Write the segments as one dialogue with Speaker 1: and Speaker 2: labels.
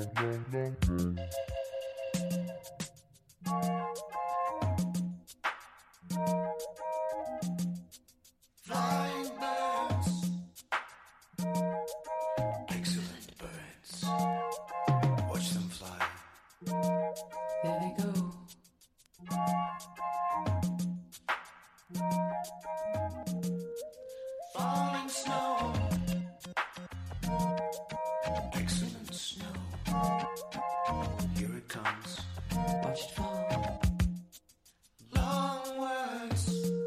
Speaker 1: Flying birds, excellent birds. Watch them fly. There they go. Falling snow, excellent snow. Here it comes. Watch it fall. Long words,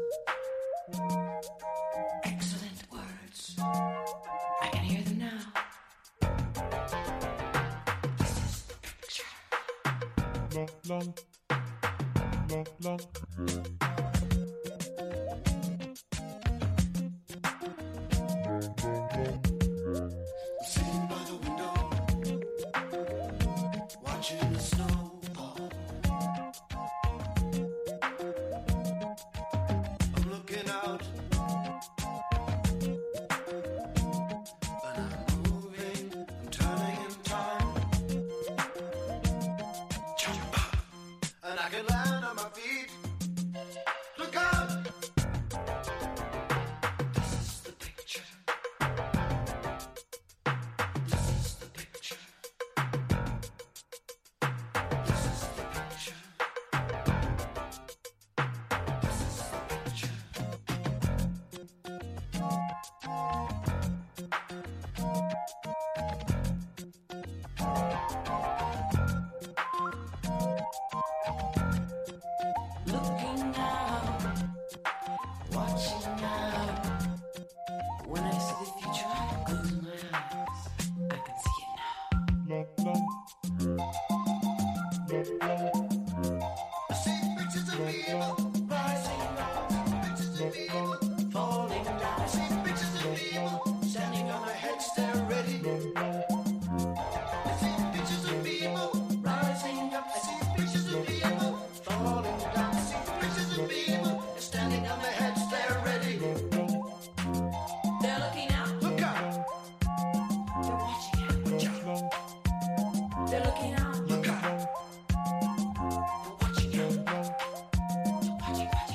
Speaker 1: excellent words. I can hear them now. This is the picture. Sitting by the window, watching the snow fall. I'm looking out, and I'm moving, I'm turning in time. Jump up, and I can land on my feet. Look out! This is the picture. This is the picture. This is the picture. This is the picture. Looking out, watching out. When I see the future, I close my eyes. I can see it now. I see pictures of people rising up, pictures of people falling down. I see pictures of people standing on their heads, they're ready. I see pictures of people rising up. I see pictures of people falling down. I see pictures of people standing on their heads, they're ready. They're looking out. Look out. They're watching out. Watch out. They're looking out. Look out. They're watching out. They're watching out.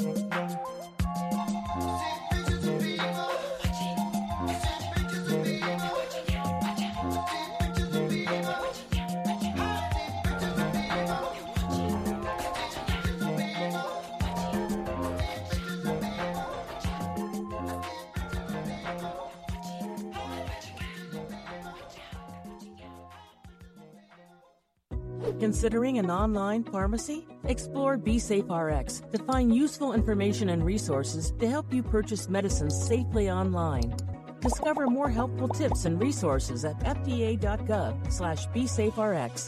Speaker 1: See pictures of people watching. See pictures of people watching out. Watch out. See pictures of people watching out. Watch out. See pictures of people watching. See pictures of people watching. See pictures of
Speaker 2: Considering an online pharmacy? Explore BeSafeRx to find useful information and resources to help you purchase medicines safely online. Discover more helpful tips and resources at fda.gov/BeSafeRx.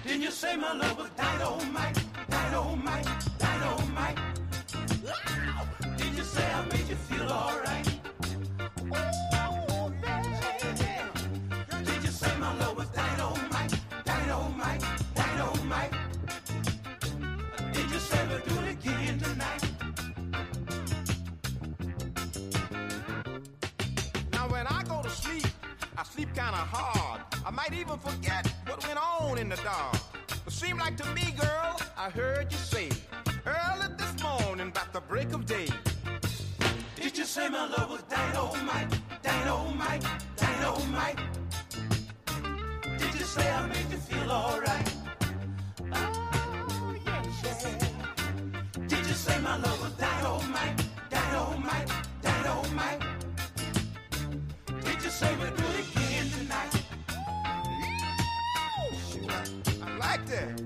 Speaker 1: Didn't you say my love was dynamite, dynamite, dynamite? Did you say I made you feel alright? Oh, yeah. Did you say my love was dynamite, dynamite, dynamite? Did you say we'll do it again tonight?
Speaker 3: Now when I go to sleep, I sleep kinda hard. I might even forget what went on in the dark. But seemed like to me, girl, I heard you say early this morning about the break of day.
Speaker 1: Did you say my love was dynamite, dynamite, dynamite? Did you say I made you feel alright? Oh, yes, yeah. Did you say my love was dynamite, dynamite, dynamite? Did you say we'll do it again tonight?
Speaker 3: I like that.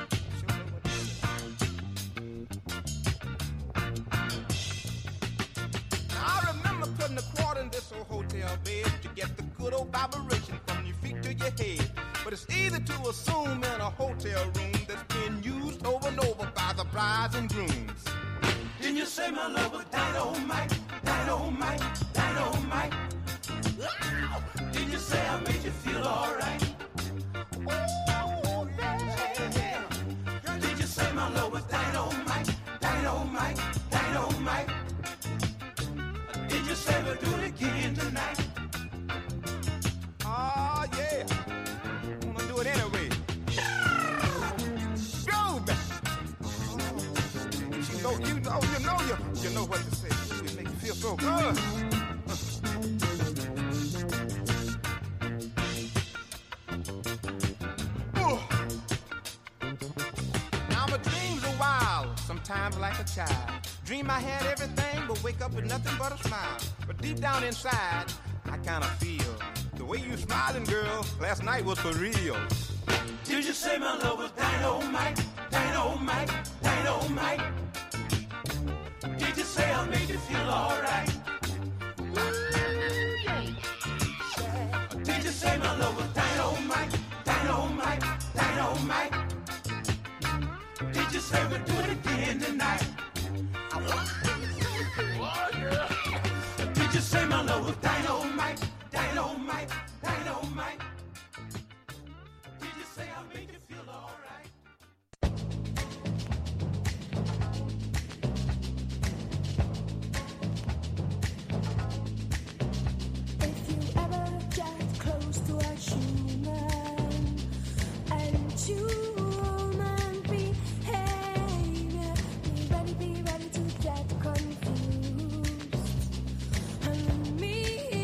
Speaker 3: Now, I remember putting a quarter in this old hotel bed to get the good old vibration from your feet to your head. But it's easy to assume in a hotel room that's being used over and over by the brides and grooms.
Speaker 1: Didn't you say my love was dynamite, dynamite, dynamite? Did you say I made you feel alright? Oh, yeah. Did you say my love was dynamite, dynamite, dynamite? Did you say we'll do it again tonight?
Speaker 3: Oh, yeah. I'm gonna do it anyway. Go, baby. You know what to say. It makes you feel so good. Now my dreams are wild, sometimes like a child. Dream I had everything, but wake up with nothing but a smile. But deep down inside, I kinda feel the way you smiling, girl, last night was for real.
Speaker 1: Did you say my love was dynamite, dynamite, dynamite? Did you say I made you feel alright? Did you say my love was dynamite, dynamite, dynamite? Did you say we'll do it again tonight? Did you say my love was dynamite, dynamite, dynamite? Did you say I made you feel alright?
Speaker 4: If you ever get close to a human and human behavior, be ready to get confused. And me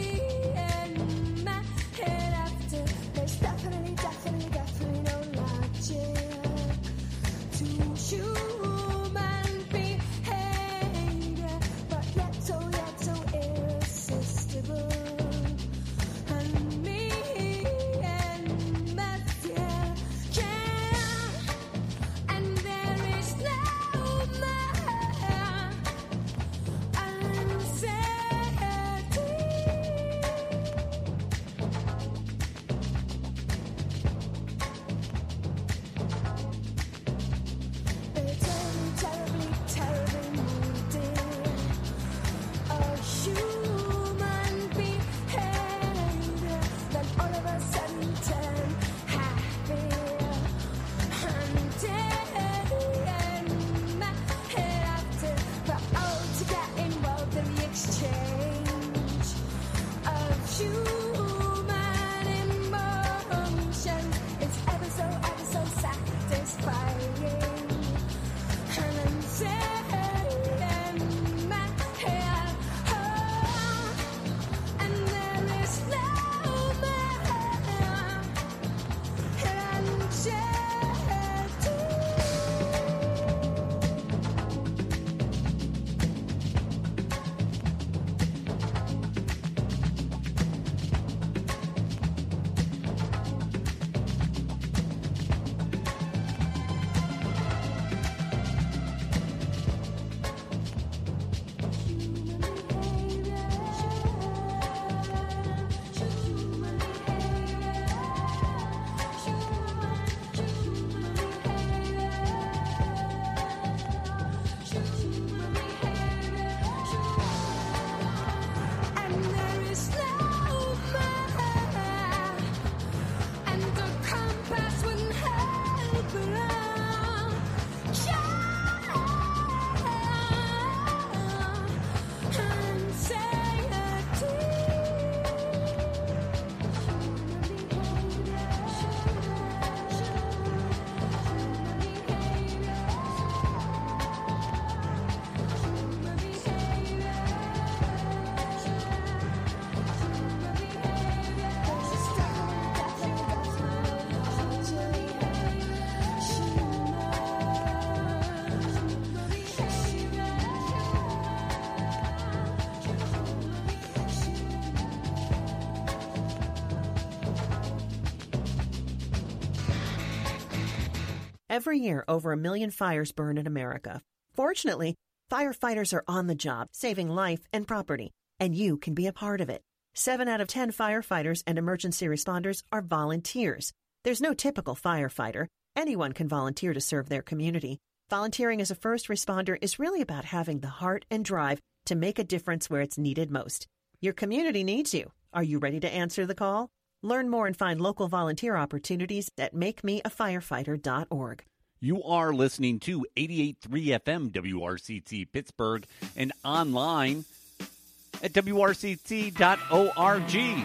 Speaker 5: Every year, over 1 million fires burn in America. Fortunately, firefighters are on the job, saving life and property, and you can be a part of it. 7 out of 10 firefighters and emergency responders are volunteers. There's no typical firefighter. Anyone can volunteer to serve their community. Volunteering as a first responder is really about having the heart and drive to make a difference where it's needed most. Your community needs you. Are you ready to answer the call? Learn more and find local volunteer opportunities at makemeafirefighter.org.
Speaker 6: You are listening to 88.3 FM WRCT Pittsburgh and online at WRCT.org.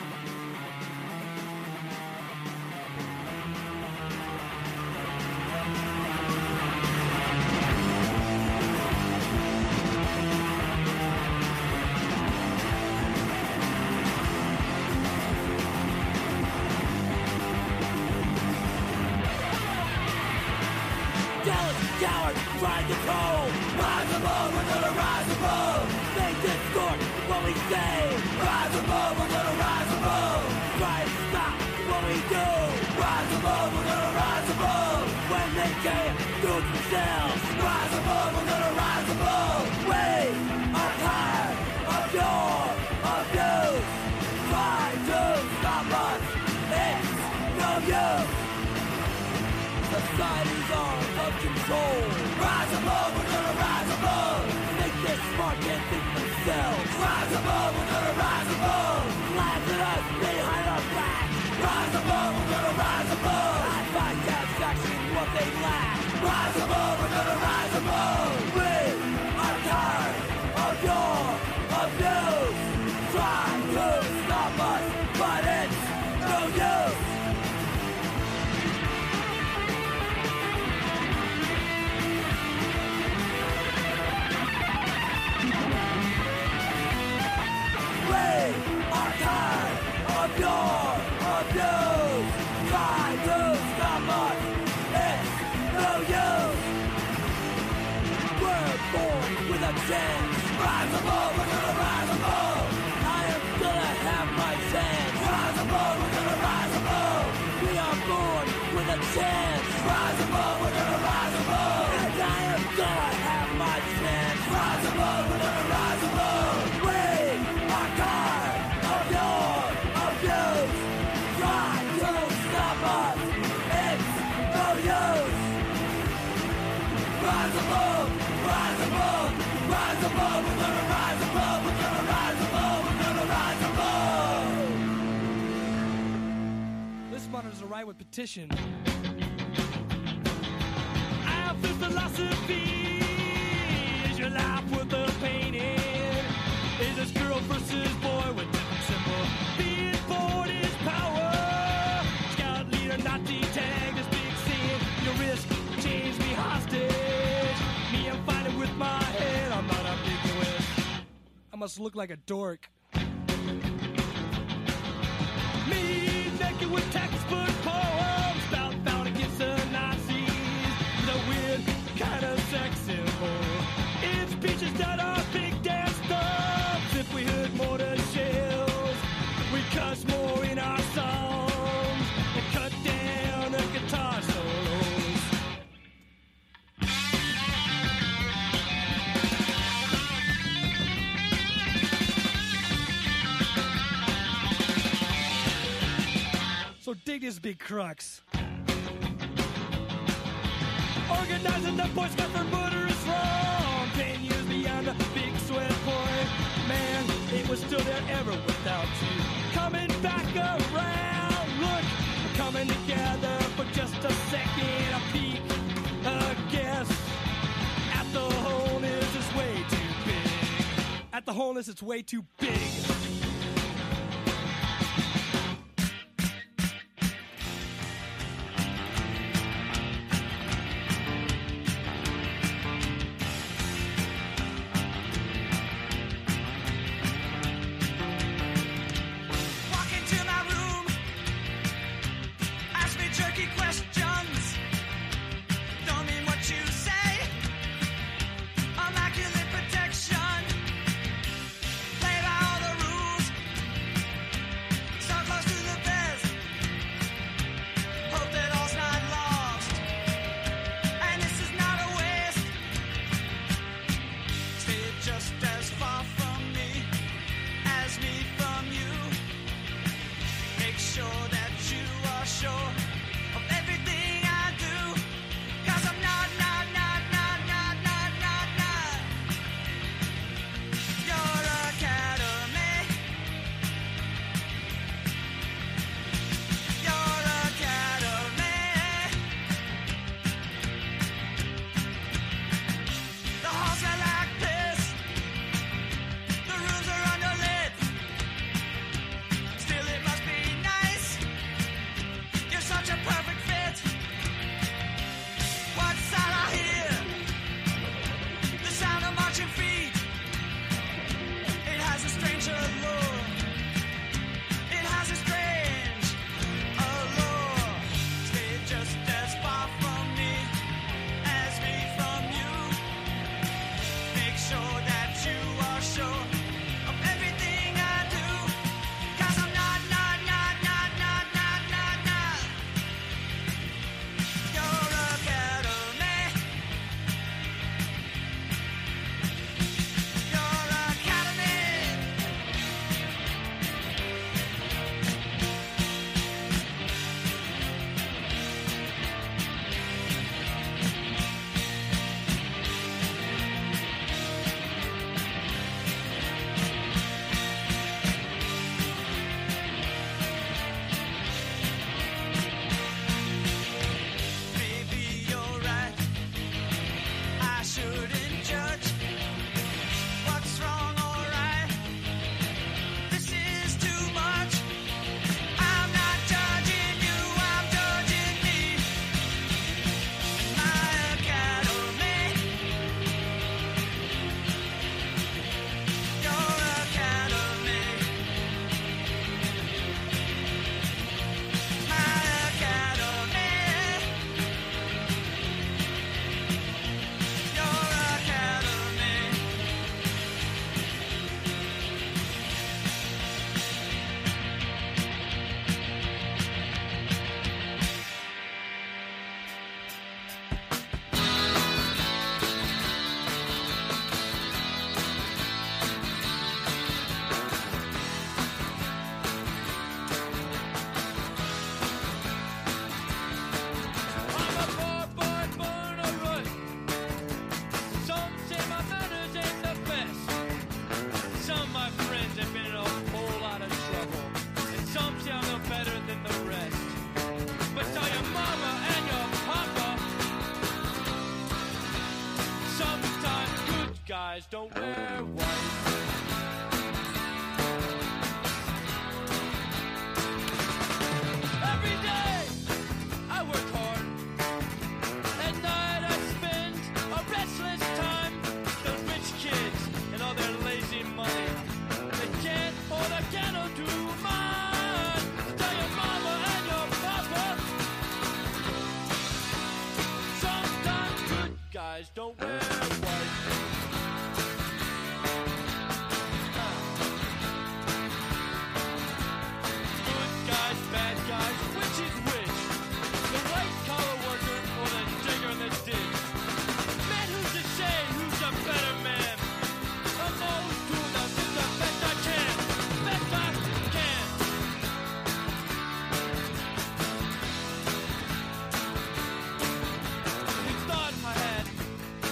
Speaker 1: Society's arms of control. Rise above, we're gonna rise above. Think they're smart, can't think themselves. Rise above, we're gonna rise above. Laugh at us behind our back. Rise above, we're gonna rise above. I find satisfaction in what they lack. Rise above, we're gonna rise above. We are tired of your abuse. Try to stop us, but it's no use. Are tired of your abuse. Try to stop us, it's no use. We're born with a chance. Rise above, we're gonna rise above. I am gonna have my chance. Rise above, we're gonna rise above. We are born with a chance. Rise above, we're gonna rise above. And I am gonna have my chance. Rise above, we're gonna rise above. We are tired of your abuse. Try to stop us, it's no use. Rise above, rise above, rise above. We're gonna rise above, we're gonna rise above, we're gonna rise above.
Speaker 7: This monitor's a right with petition. I have this philosophy. Is your life worth the painting? Is this girl versus boy with different symbol? Being born is power. Scout leader, Nazi tag, this big scene. Your risk, change me hostage. Me, I'm fighting with my head. I'm not ambiguous. I must look like a dork. Me, naked with textbook poems. Bound against the Nazis. The weird kind of sex symbol. It's speeches that are big damn stuff. If we heard mortar shells, we cuss more in our songs and cut down the guitar solos. So dig this big crux. Organizing the Boy Scouts for murderous wrong. 10 years beyond the big sweat point. Man, it was still there ever without you. Coming back around. Look, we're coming together for just a second. A peek, a guess. At the wholeness, it's way too big. At the wholeness, it's way too big.
Speaker 1: Immaculate protection. Laid out
Speaker 7: guys don't wear white. Good guys, bad guys, which is which? The white-collar worker or the digger in the ditch? Man, who's to say who's a better man? I'm always doing the best I can. Best I can. You thought I had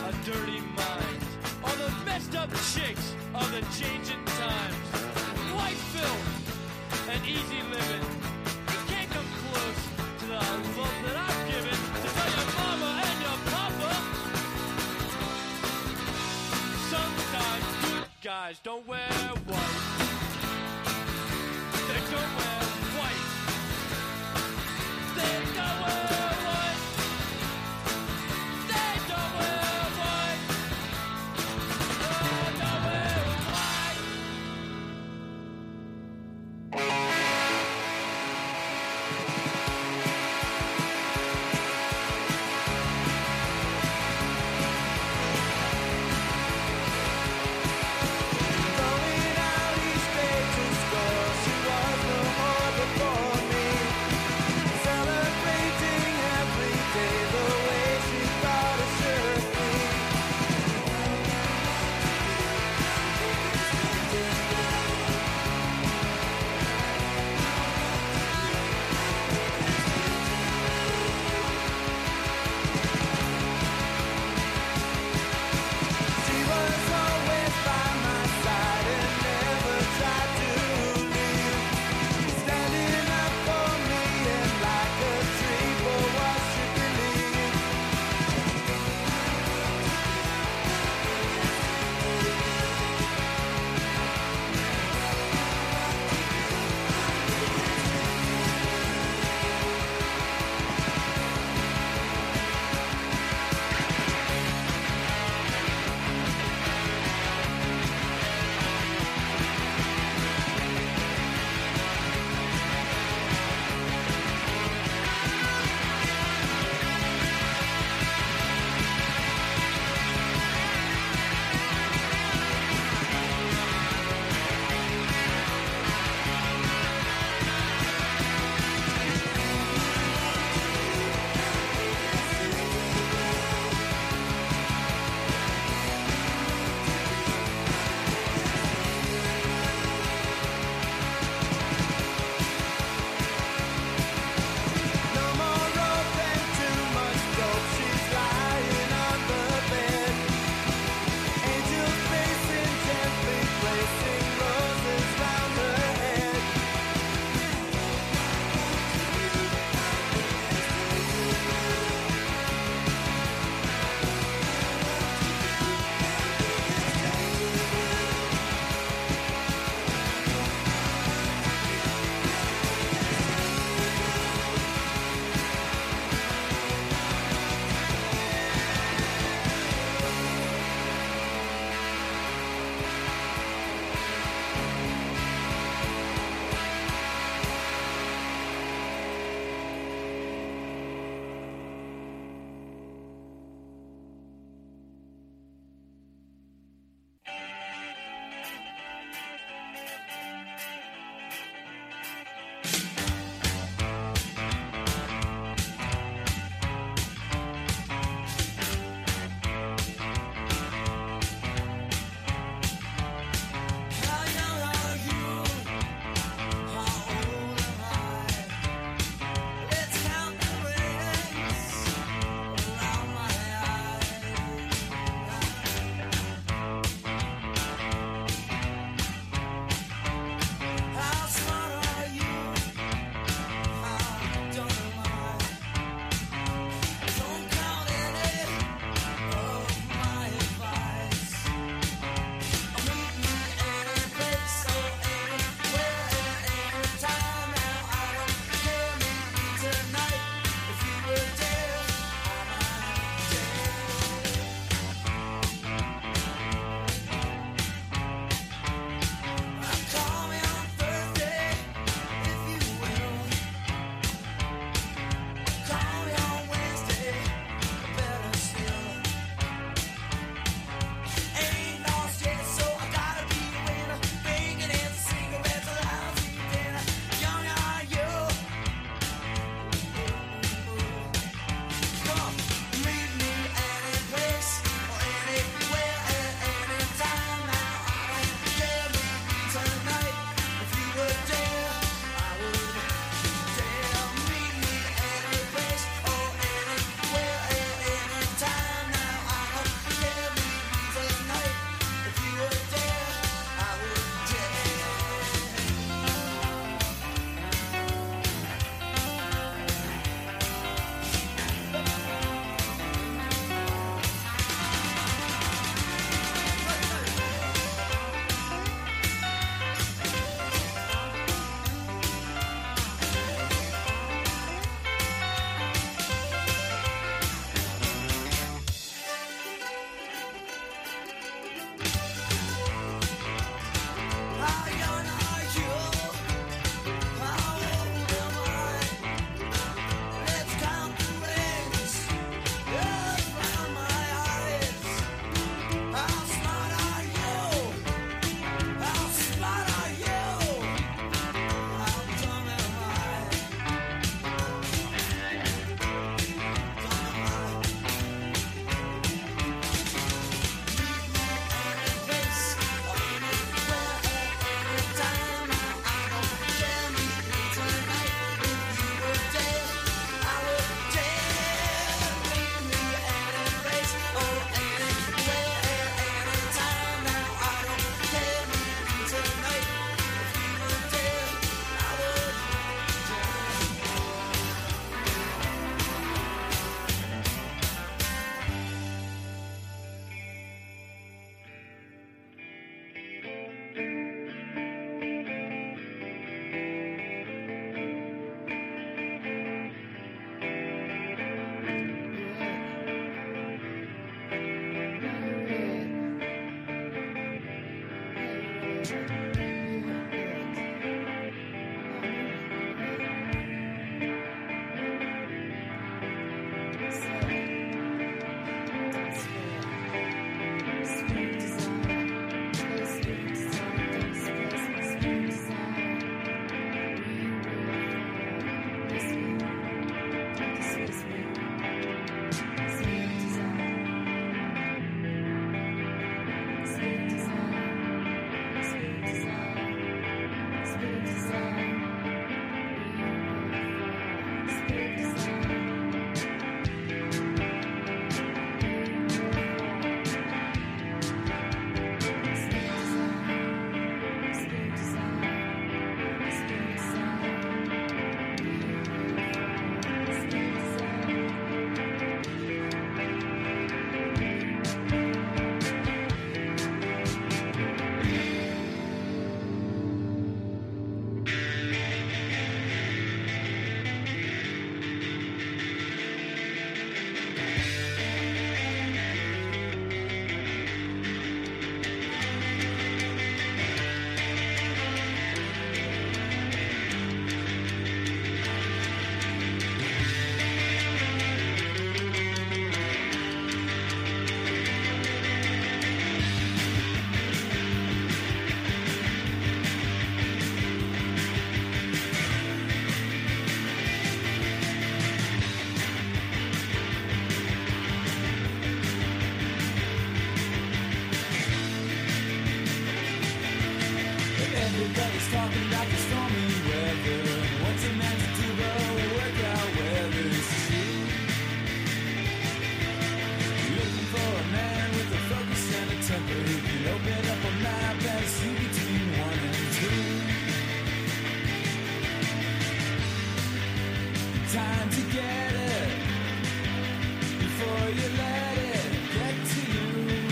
Speaker 7: time to get it before you let it get to you.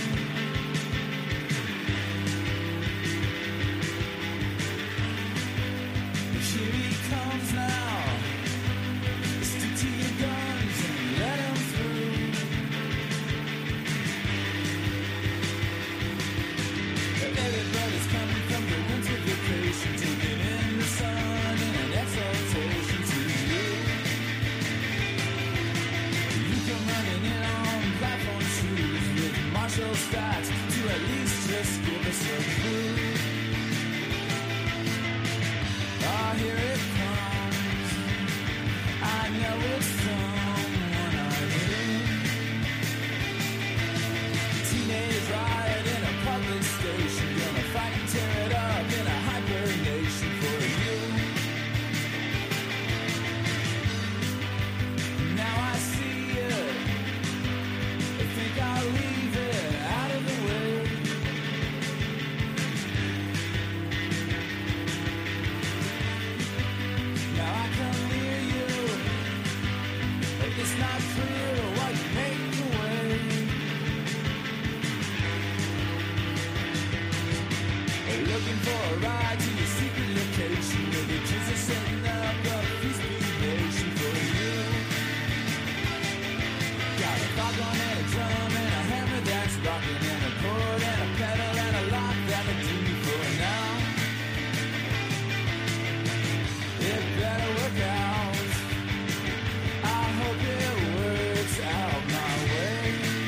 Speaker 7: Here he comes now. Stick to your guns and let him through. Everybody's coming from the winter vacation, taking in the sun and an exaltation to you. You come running in on platform shoes with Marshall stats to at least just give us a clue. Oh, here it comes. I know it's someone I knew. Teenage riot in a public station, gonna fight and tear it up in a hyper nation for you. Now I see it. I think I'll leave it out of the way. Now I come near you. It's not clear why you make the way. Looking for a ride to your secret location where the kids are setting up a peaceful nation for you. Got a foghorn and a drum and a hammer that's rocking and a chord and a pedal and a lock that'll do me for now. It better work out. I hope it works out my way.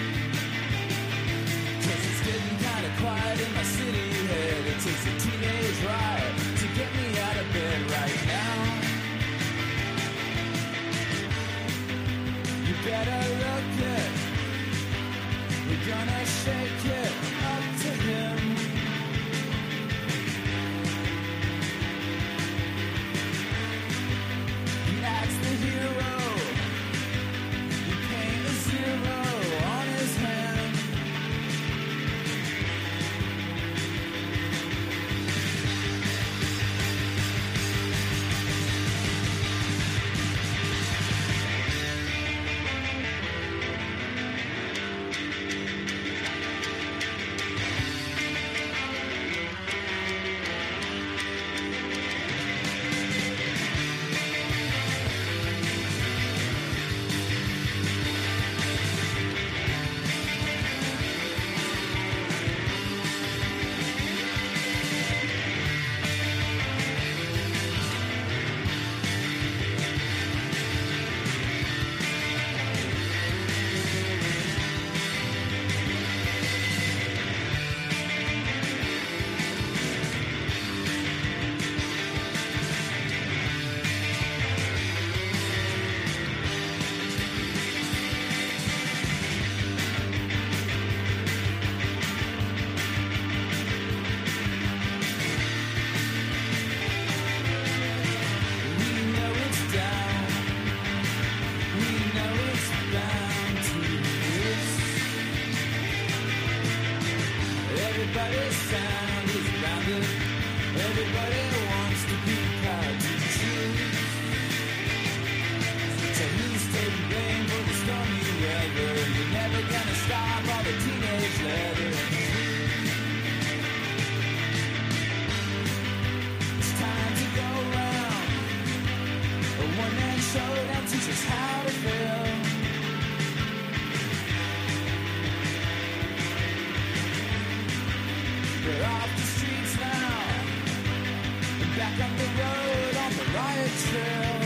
Speaker 7: 'Cause it's getting kinda quiet in my city head. It takes a teenage riot to get me out of bed right now. You better look it. We're gonna shake it up to him. He acts the hero. You paint a zero on his hand. Everybody's sound is rounded. Everybody wants to be proud to choose. So who's taking blame for the stormy weather? You're never gonna stop all the teenage leather. It's time to go round. A one-man show that teaches how to feel. We're off the streets now, back on the road on the riot trail.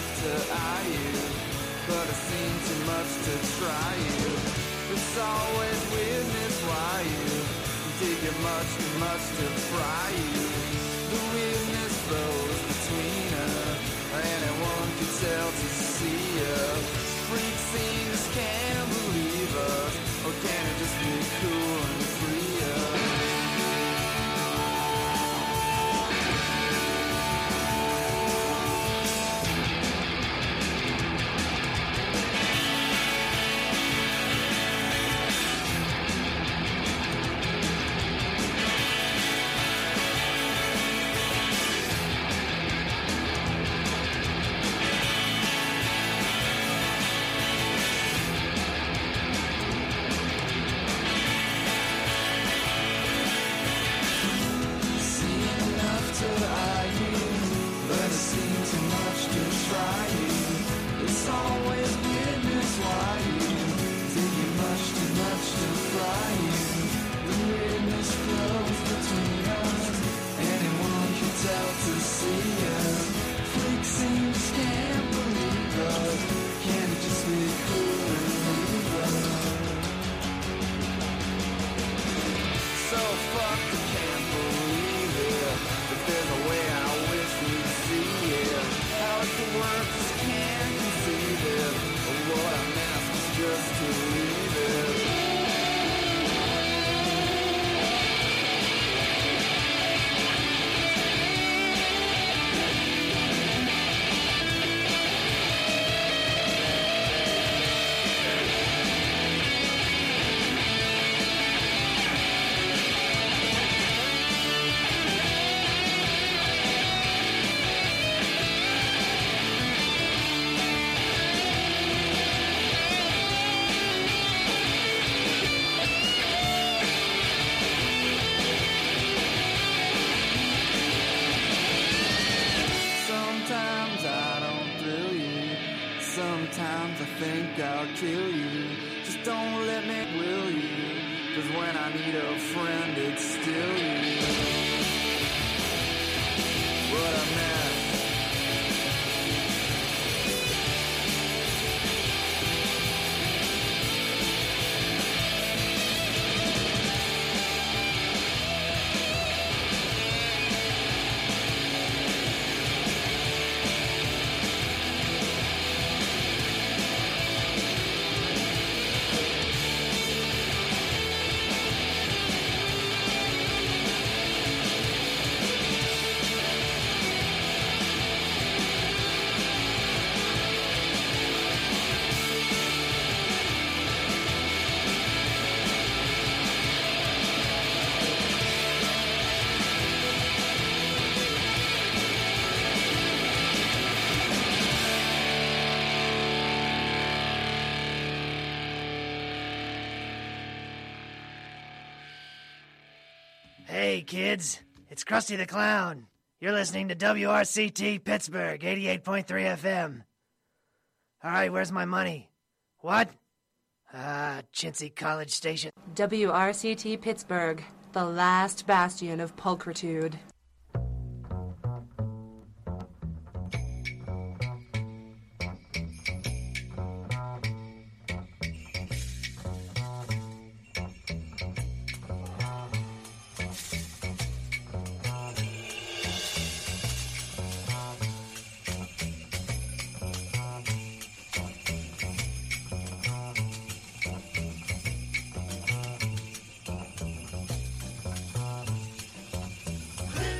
Speaker 8: enough to eye you, but I've seen too much to try you. It's always weirdness why you dig it much too much to fry you. The weirdness flows between us, anyone can tell to see us. Freak scenes can't believe us, or can it just be cool and free us? Sometimes I think I'll kill you. Just don't let me will you. 'Cause when I need a friend, it's still you. What I meant.
Speaker 9: Hey, kids, it's Krusty the Clown. You're listening to WRCT Pittsburgh, 88.3 FM. All right, where's my money? What? Chintzy College Station.
Speaker 10: WRCT Pittsburgh, the last bastion of pulchritude.
Speaker 1: Hey!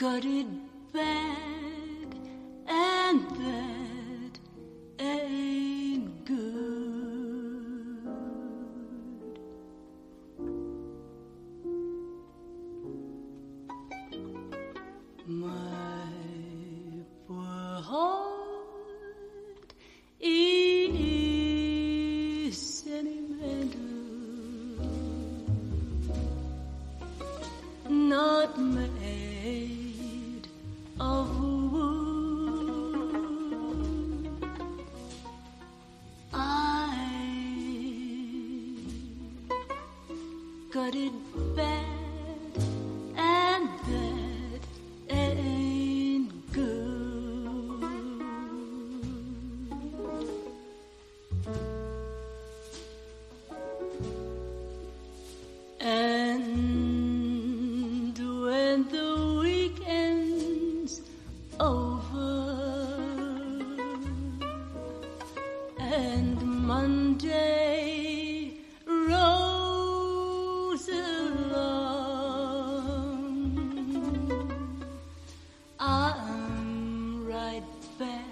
Speaker 4: got it bad, and that ain't good. My poor heart is sentimental, not made of wood. I got it bad, and that ain't good. And when the weekend's over and Monday rolls along, I'm right back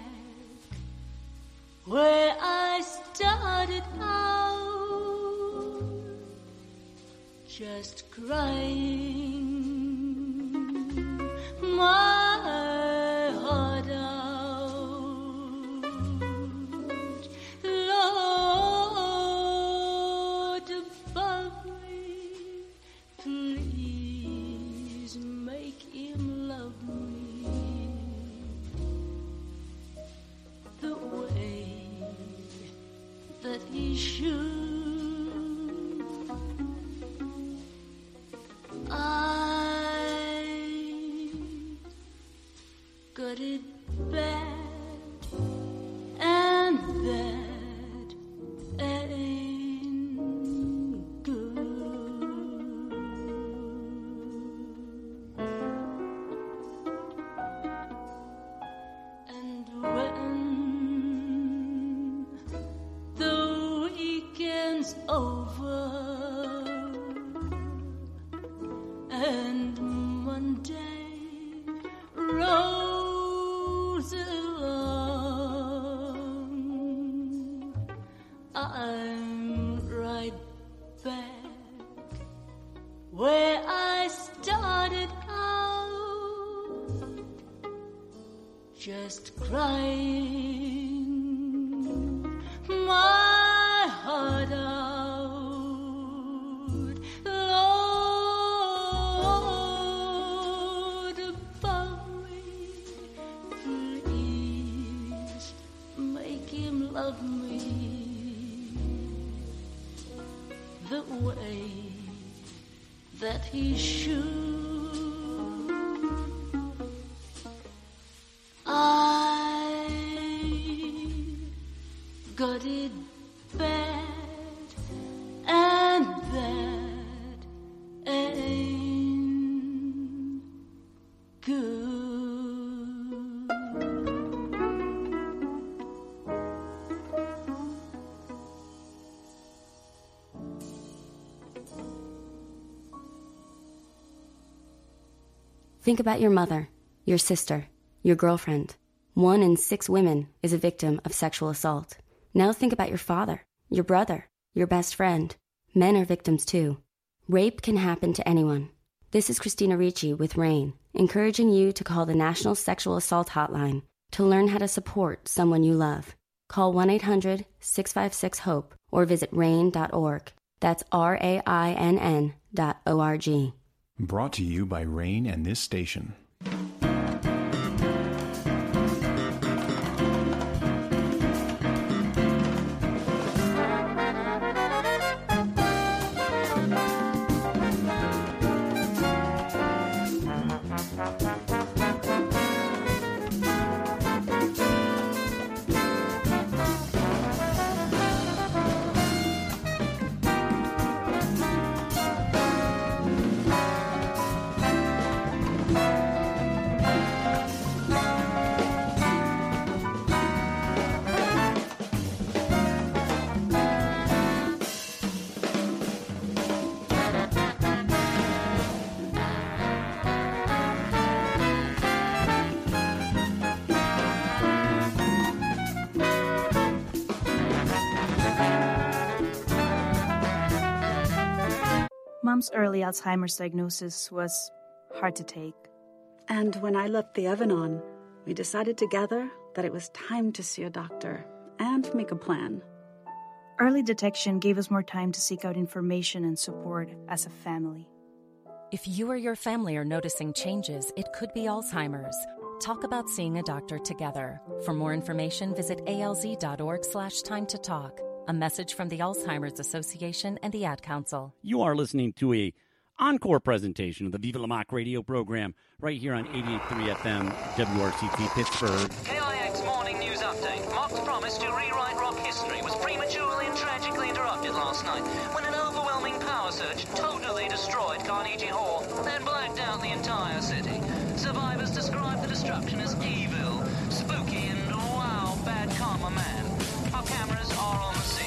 Speaker 4: where I started out, just crying my heart out. Lord above me, please make him love me the way that he should. I got it bad, and that ain't good. And when the weekend's over and Monday rolls along, I'm right back where I started out, just crying my heart out. Lord above me, please make him love me the way that he should. I got it bad, and that ain't good.
Speaker 11: Think about your mother, your sister, your girlfriend. 1 in 6 women is a victim of sexual assault. Now think about your father, your brother, your best friend. Men are victims too. Rape can happen to anyone. This is Christina Ricci with RAIN, encouraging you to call the National Sexual Assault Hotline to learn how to support someone you love. Call 1-800-656-HOPE or visit RAIN.org. That's RAINN.org.
Speaker 12: Brought to you by RAIN and this station.
Speaker 13: Mom's early Alzheimer's diagnosis was hard to take.
Speaker 14: And when I left the oven on, we decided together that it was time to see a doctor and make a plan.
Speaker 13: Early detection gave us more time to seek out information and support as a family.
Speaker 15: If you or your family are noticing changes, it could be Alzheimer's. Talk about seeing a doctor together. For more information, visit alz.org/time-to-talk. A message from the Alzheimer's Association and the Ad Council.
Speaker 6: You are listening to a encore presentation of the Viva La Mock radio program right here on 88.3 FM WRCT Pittsburgh.
Speaker 16: KIX Morning News Update. Mock's promise to rewrite rock history was prematurely and tragically interrupted last night when an overwhelming power surge totally destroyed Carnegie Hall and blacked out the entire city. Survivors describe the destruction as evil, spooky, and wow, bad karma man. Our cameras are on the scene.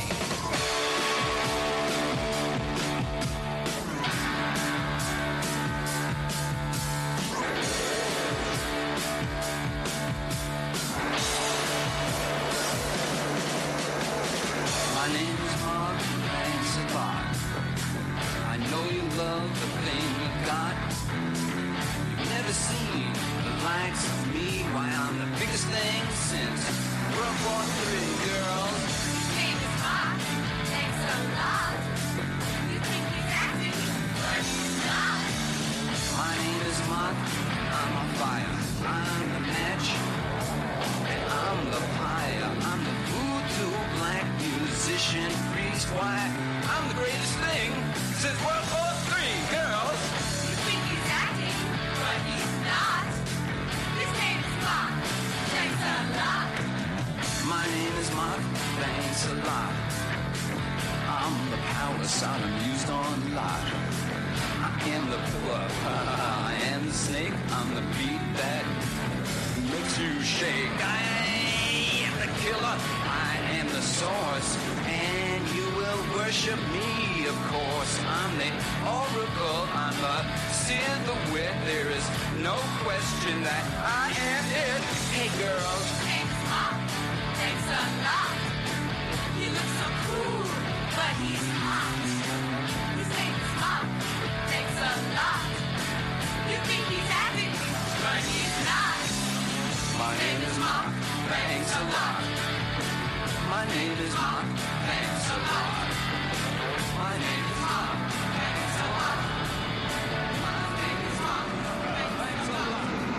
Speaker 8: My name is Mark, thanks a lot. I know you love the thing you got. You've never seen the likes of me. Why, I'm the biggest thing since World War III, girls.
Speaker 17: His name is Mark, thanks a lot. You think he's acting, but he's not.
Speaker 8: My name is Mark, I'm on fire. I'm the match, and I'm the fire. I'm the voodoo black musician priest. Why, I'm the greatest thing since World War III, girls.
Speaker 17: You think he's acting, but he's not. His name is Mark, thanks a lot.
Speaker 8: My name is Mark, thanks a lot. I'm the power Sodom used on Lot. I am the pillar, I am the snake. I'm the beat that makes you shake. I am the killer, I am the source, and you will worship me, of course. I'm the oracle, I'm the seer, the wit. There is no question that I am it. Hey girls,
Speaker 17: Name's Mark, thanks a lot. He looks so cool, but he's hot. His name is Mark, thanks a lot. You think he's acting, but he's not.
Speaker 8: my name is Mark, thanks a lot. My name is Mark, thanks a lot. My name is Mark, thanks a lot. My name is Mark, thanks a lot.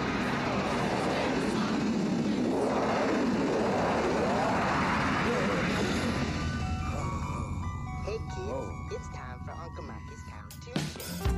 Speaker 18: Hey kids, it's time for Uncle Mackie's Cartoon Show.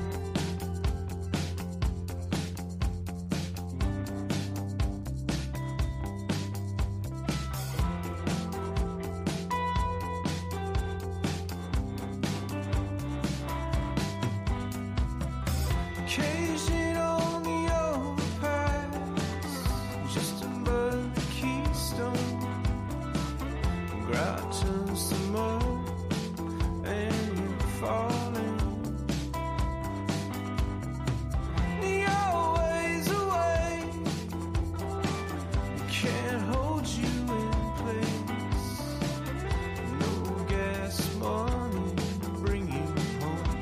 Speaker 8: Occasion on the overpass, just above the keystone. Ground turns to mud, and you're falling. You're always away. Can't hold you in place. No gas money to bring you home.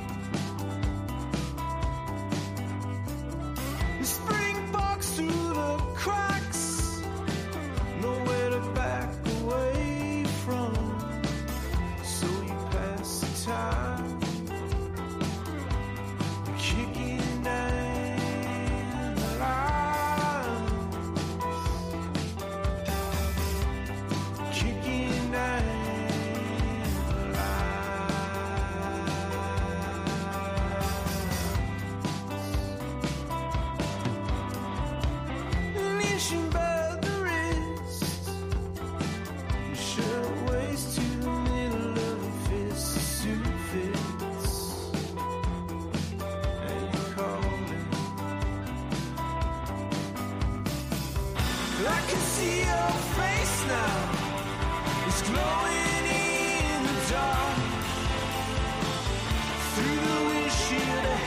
Speaker 8: The spring barks through the cracks, nowhere to back away from. So you pass the time, kicking down the lines, kicking down the lines. An ancient by the wrist, your shirt waist to the middle of the fist, the suit fits, and you're calling. I can see your face now, it's glowing in the dark, through the